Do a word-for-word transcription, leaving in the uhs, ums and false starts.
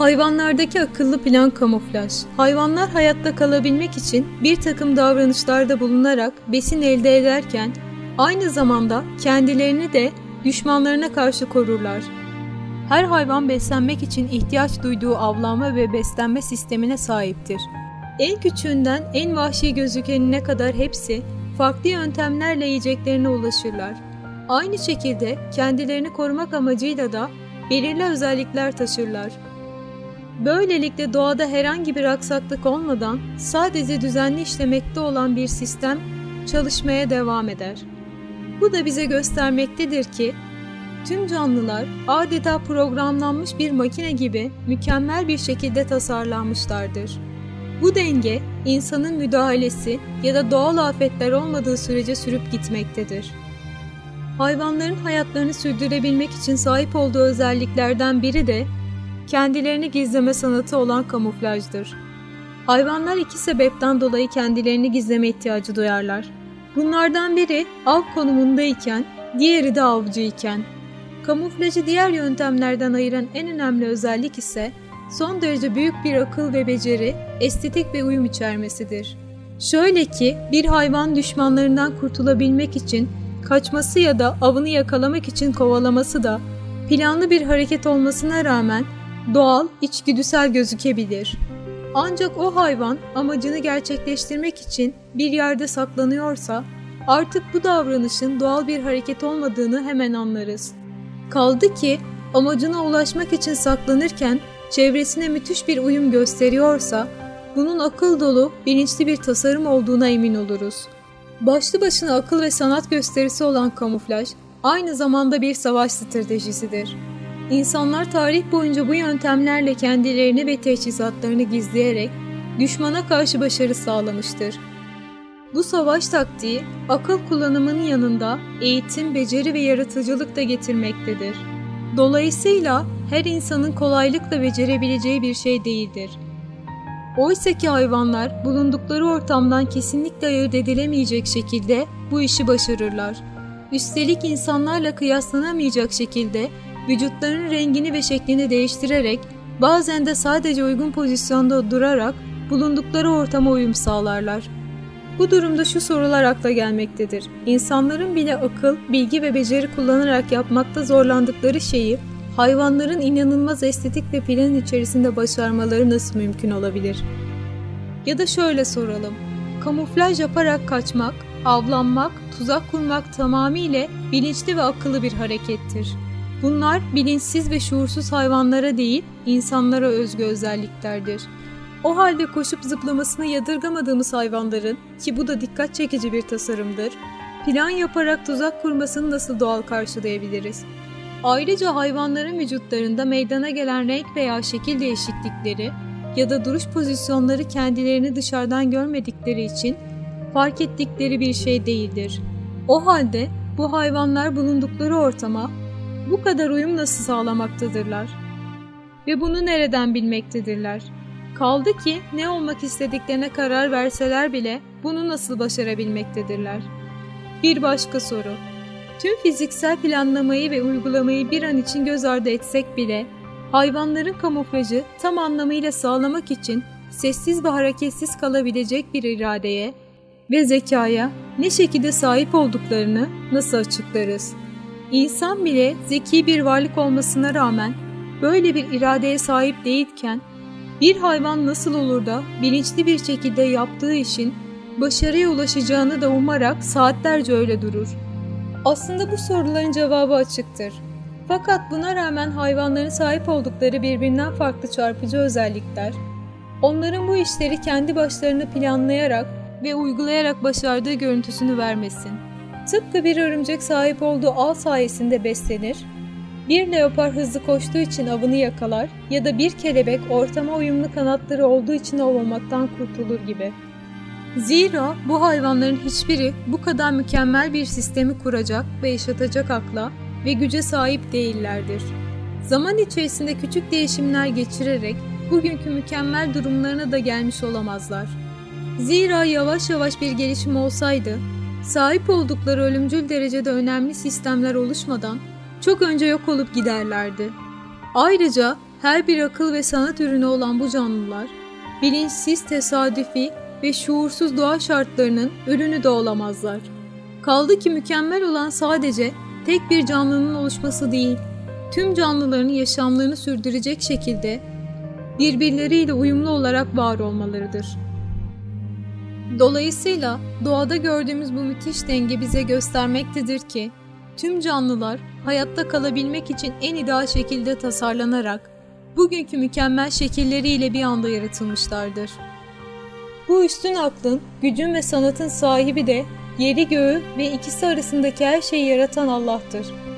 Hayvanlardaki akıllı plan kamuflaj. Hayvanlar hayatta kalabilmek için bir takım davranışlarda bulunarak besin elde ederken aynı zamanda kendilerini de düşmanlarına karşı korurlar. Her hayvan beslenmek için ihtiyaç duyduğu avlanma ve beslenme sistemine sahiptir. En küçüğünden en vahşi gözükenine kadar hepsi farklı yöntemlerle yiyeceklerine ulaşırlar. Aynı şekilde kendilerini korumak amacıyla da belirli özellikler taşırlar. Böylelikle doğada herhangi bir aksaklık olmadan sadece düzenli işlemekte olan bir sistem çalışmaya devam eder. Bu da bize göstermektedir ki tüm canlılar adeta programlanmış bir makine gibi mükemmel bir şekilde tasarlanmışlardır. Bu denge insanın müdahalesi ya da doğal afetler olmadığı sürece sürüp gitmektedir. Hayvanların hayatlarını sürdürebilmek için sahip olduğu özelliklerden biri de kendilerini gizleme sanatı olan kamuflajdır. Hayvanlar iki sebepten dolayı kendilerini gizleme ihtiyacı duyarlar. Bunlardan biri av konumundayken, diğeri de avcı iken. Kamuflajı diğer yöntemlerden ayıran en önemli özellik ise son derece büyük bir akıl ve beceri, estetik ve uyum içermesidir. Şöyle ki bir hayvan düşmanlarından kurtulabilmek için kaçması ya da avını yakalamak için kovalaması da planlı bir hareket olmasına rağmen doğal, içgüdüsel gözükebilir. Ancak o hayvan amacını gerçekleştirmek için bir yerde saklanıyorsa artık bu davranışın doğal bir hareket olmadığını hemen anlarız. Kaldı ki amacına ulaşmak için saklanırken çevresine müthiş bir uyum gösteriyorsa bunun akıl dolu, bilinçli bir tasarım olduğuna emin oluruz. Başlı başına akıl ve sanat gösterisi olan kamuflaj aynı zamanda bir savaş stratejisidir. İnsanlar tarih boyunca bu yöntemlerle kendilerini ve teçhizatlarını gizleyerek düşmana karşı başarı sağlamıştır. Bu savaş taktiği akıl kullanımının yanında eğitim, beceri ve yaratıcılık da getirmektedir. Dolayısıyla her insanın kolaylıkla becerebileceği bir şey değildir. Oysa ki hayvanlar bulundukları ortamdan kesinlikle ayırt edilemeyecek şekilde bu işi başarırlar. Üstelik insanlarla kıyaslanamayacak şekilde vücutlarının rengini ve şeklini değiştirerek bazen de sadece uygun pozisyonda durarak bulundukları ortama uyum sağlarlar. Bu durumda şu sorular akla gelmektedir. İnsanların bile akıl, bilgi ve beceri kullanarak yapmakta zorlandıkları şeyi hayvanların inanılmaz estetik ve plan içerisinde başarmaları nasıl mümkün olabilir? Ya da şöyle soralım. Kamuflaj yaparak kaçmak, avlanmak, tuzak kurmak tamamıyla bilinçli ve akıllı bir harekettir. Bunlar bilinçsiz ve şuursuz hayvanlara değil, insanlara özgü özelliklerdir. O halde koşup zıplamasını yadırgamadığımız hayvanların, ki bu da dikkat çekici bir tasarımdır, plan yaparak tuzak kurmasını nasıl doğal karşılayabiliriz? Ayrıca hayvanların vücutlarında meydana gelen renk veya şekil değişiklikleri ya da duruş pozisyonları kendilerini dışarıdan görmedikleri için fark ettikleri bir şey değildir. O halde bu hayvanlar bulundukları ortama bu kadar uyum nasıl sağlamaktadırlar? Ve bunu nereden bilmektedirler? Kaldı ki ne olmak istediklerine karar verseler bile bunu nasıl başarabilmektedirler? Bir başka soru. Tüm fiziksel planlamayı ve uygulamayı bir an için göz ardı etsek bile hayvanların kamuflajı tam anlamıyla sağlamak için sessiz ve hareketsiz kalabilecek bir iradeye ve zekaya ne şekilde sahip olduklarını nasıl açıklarız? İnsan bile zeki bir varlık olmasına rağmen böyle bir iradeye sahip değilken bir hayvan nasıl olur da bilinçli bir şekilde yaptığı işin başarıya ulaşacağını da umarak saatlerce öyle durur? Aslında bu soruların cevabı açıktır. Fakat buna rağmen hayvanların sahip oldukları birbirinden farklı çarpıcı özellikler, onların bu işleri kendi başlarına planlayarak ve uygulayarak başardığı görüntüsünü vermesin. Tıpkı bir örümcek sahip olduğu ağ sayesinde beslenir, bir leopar hızlı koştuğu için avını yakalar ya da bir kelebek ortama uyumlu kanatları olduğu için av olmaktan kurtulur gibi. Zira bu hayvanların hiçbiri bu kadar mükemmel bir sistemi kuracak ve yaşatacak akla ve güce sahip değillerdir. Zaman içerisinde küçük değişimler geçirerek bugünkü mükemmel durumlarına da gelmiş olamazlar. Zira yavaş yavaş bir gelişim olsaydı, sahip oldukları ölümcül derecede önemli sistemler oluşmadan çok önce yok olup giderlerdi. Ayrıca Her bir akıl ve sanat ürünü olan bu canlılar, bilinçsiz, tesadüfi ve şuursuz doğa şartlarının ürünü de olamazlar. Kaldı ki mükemmel olan sadece tek bir canlının oluşması değil, tüm canlıların yaşamlarını sürdürecek şekilde birbirleriyle uyumlu olarak var olmalarıdır. Dolayısıyla doğada gördüğümüz bu müthiş denge bize göstermektedir ki, tüm canlılar hayatta kalabilmek için en ideal şekilde tasarlanarak, bugünkü mükemmel şekilleriyle bir anda yaratılmışlardır. Bu üstün aklın, gücün ve sanatın sahibi de yeri göğü ve ikisi arasındaki her şeyi yaratan Allah'tır.